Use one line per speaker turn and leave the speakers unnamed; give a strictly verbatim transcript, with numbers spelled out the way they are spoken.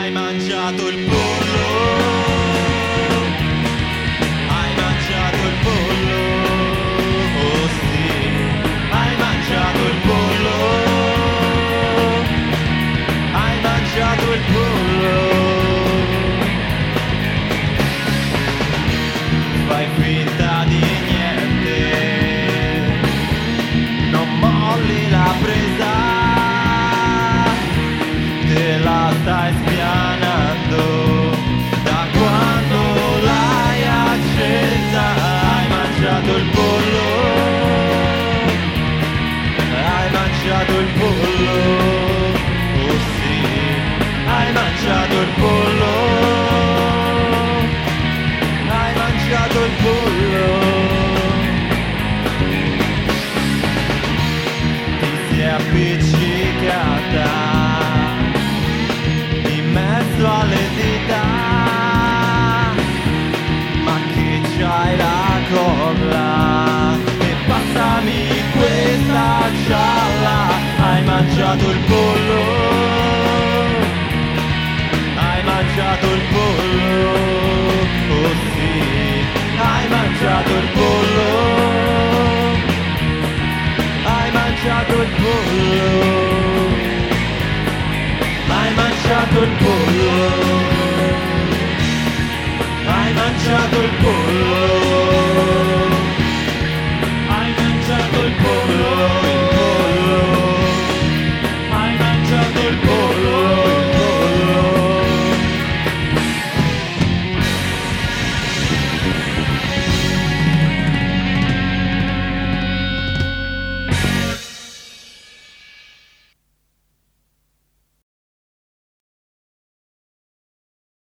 Hai mangiato il pollo, hai mangiato il pollo, oh sì, hai mangiato il pollo, hai mangiato il pollo. Fai finta di niente, non molli la presa, te la stai spianando da quando l'hai accesa. Hai mangiato il pollo, hai mangiato il pollo, oh sì, hai mangiato il pollo, hai mangiato il pollo. Ti sei appiccicata in mezzo alle dita, ma che c'hai la colla, e passami questa gialla. Hai mangiato il pollo, hai mangiato il pollo, oh sì, hai mangiato il pollo, hai mangiato il pollo, hai mangiato il pollo, hai mangiato il pollo.